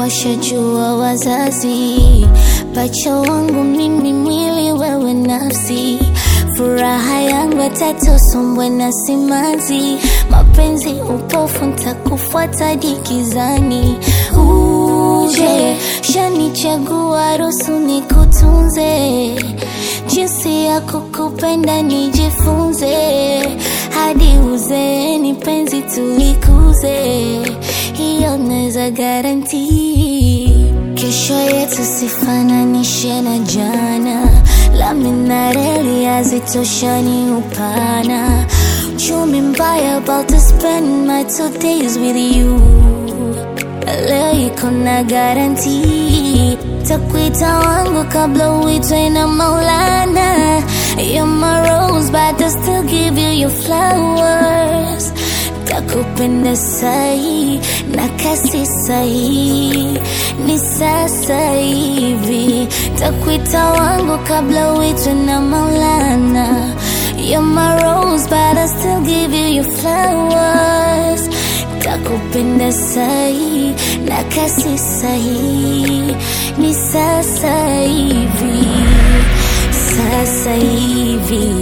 washajua wazazi. Pacha wangu mimi, mwili wewe nafsi, furaha yangu atatosombwe na simanzi. Mapenzi upofu, ntakufuata dikizani. Uje shanichagua, ruhusu nikutunze, jinsi ya kukupenda nijifunze, hadi uzeeni penzi tulikuze, hiyo naweza guarantee. Kesho yetu sifananishe na jana, lami na reli hazitoshani upana. Uchumi mbaya, about to spend my 2 days with you. Leo iko na guarantee, takuita wangu kabla uitwe na Maulana. You're my rose, but I still give you your flowers. Takupenda sahi na kasi sahi, ni sasa hivi. Takuita wangu kabla uitwe na Maulana. You're my rose, but I still give you your flowers. Takupenda sahi na kasi sahi, ni sasa hivi, sasa hivi,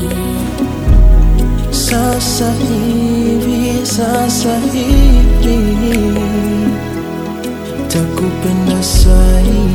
sasa hivi, sasa hivi. Takupenda sahi.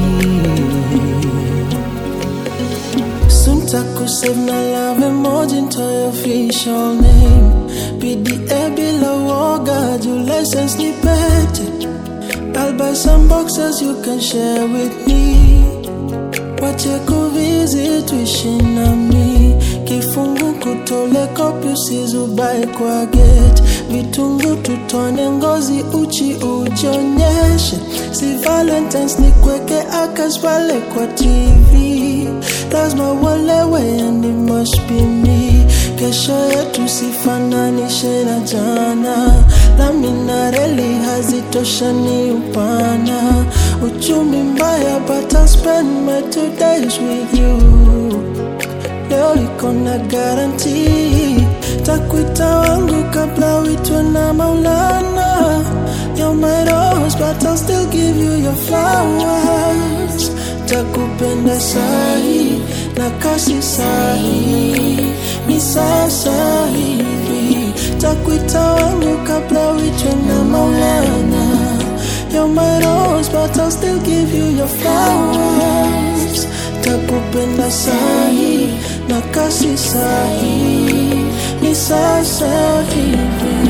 Soon takusave na love emoji into your official name. PDA bila woga, your license ni pete. I'll buy some boxes you can share with me. Wache kuvisit wishi nami, kifungu kutole kopi usizubai kwa gate. Vitungu tutone ngozi uchi ujionyeshe, si Valentine's ni kweke akas pale kwa TV. Lazima uelewe and it must be me. Kesho yetu sifananishe na jana, lami na reli hazitoshani upana. Uchumi mbaya, but I'll spend my 2 days with you. Leo iko na guarantee, takuita wangu kabla uitwe na Maulana. You're my rose, but I'll still give you your flowers. Takupenda sahi na kasi sahi, ni sasa hivi. Takuita wangu kabla uitwe na Maulana. You're my rose, but I'll still give you your flowers. Takupenda sahi na kasi sahi, ni sasa hivi.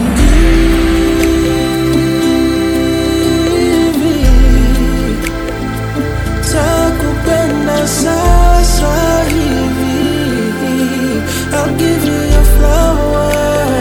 Takupenda sasa hivi, I'll give you your flowers.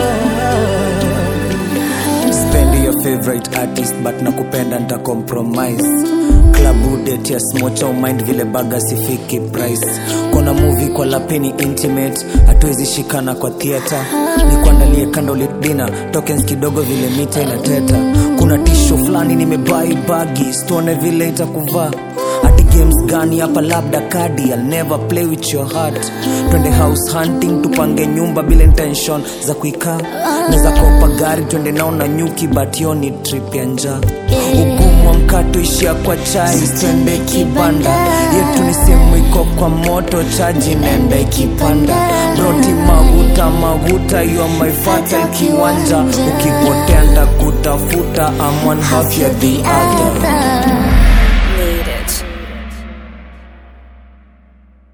Spend your favorite artist, but nakupenda nita compromise. Club date ya smocha umind vile baga sifiki price. Kuna movie kwa lapini intimate, hatuwezi shikana kwa theater. Nikuandalie candlelit dinner, tokens kidogo vile mita inateta. Kuna tisho flani nimebuy bagi, stone vile itakuvaa. Ati games gani hapa labda kadi, I'll never play with your heart. Twende house hunting, tupange nyumba bila intention za kuikaa. Neza kopa gari, twende nao na nyuki, but yo ni trip ya njaa. Ugumu wa mkato ishia kwa chai, twende kibanda. Yetu ni simu iko kwa moto, chaji nenda ikipanda. Broti maguta, you are my fatal kiwanja. Ukipotea ntakutafuta, I'm one half ya the other.